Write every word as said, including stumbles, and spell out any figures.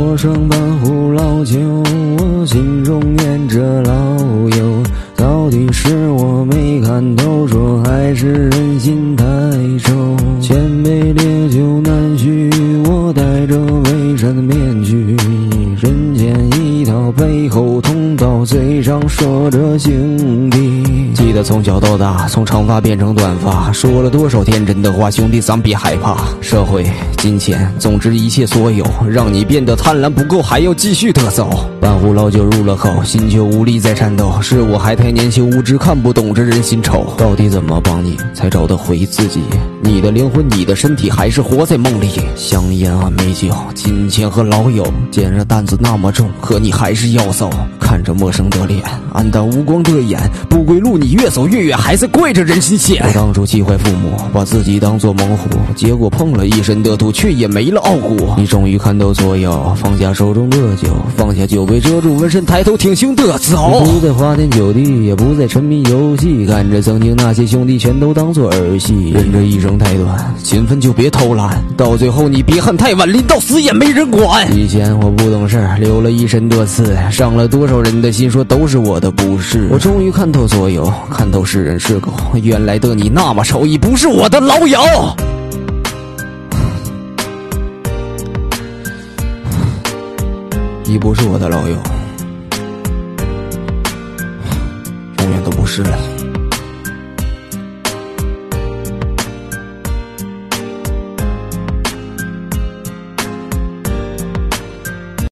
陌生半壶老酒，我心中念着老友，到底是我没看透，说还是人心太臭。千杯烈酒难续，我戴着伪善的面具，人间一套，背后捅刀，嘴上说着兄弟。记得从小到大，从长发变成短发，说了多少天真的话，兄弟咱别害怕。社会、金钱，总之一切所有，让你变得贪婪不够，还要继续得走。半壶老酒入了口，心却无力再颤抖，是我还太年轻无知，看不懂这人心丑。到底怎么帮你才找得回自己？你的灵魂，你的身体，还是活在梦里？香烟啊，美酒，金钱和老友，肩上担子那么重，可你还是要走。看着陌生的脸，黯淡无光的眼，不归路你越走越远，还在跪着人心险。我当初气坏父母，把自己当作猛虎，结果碰了一身的土，却也没了傲骨。你终于看透所有，放下手中的酒，放下酒杯遮住纹身，抬头挺胸的走。不再花天酒地，也不再沉迷游戏，看着曾经那些兄弟全都当作儿戏。人这一生太短，勤奋就别偷懒，到最后你别恨太晚，临到死也没人管。以前我不懂事，留了一身的刺，伤了多少人的心，说都是我的不是。我终于看透所有，看透是人是狗，原来的你那么丑，已不是我的老友。已不是我的老友，永远都不是了。